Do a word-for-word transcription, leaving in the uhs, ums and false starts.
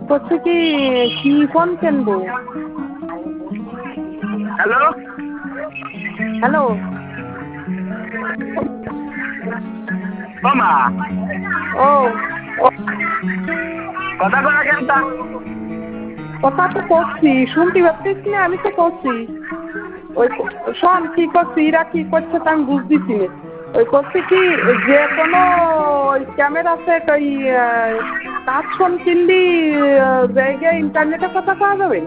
করছি কি কি ফোন কিনবো? হ্যালো হ্যালো ও মা ও কথা করা কেনটা কথা তো করছি, শুনতে পাচ্ছিস না? আমি তো করছি। ওই শোন কি করছি, এরা কি করছে তা আমি বুঝতেছি না। ওই করছে কি যে কোনো ওই ক্যামেরা সেট ওই টাচ ফোন কিনলি জায়গায় ইন্টারনেটে কথা পাওয়া যাবে?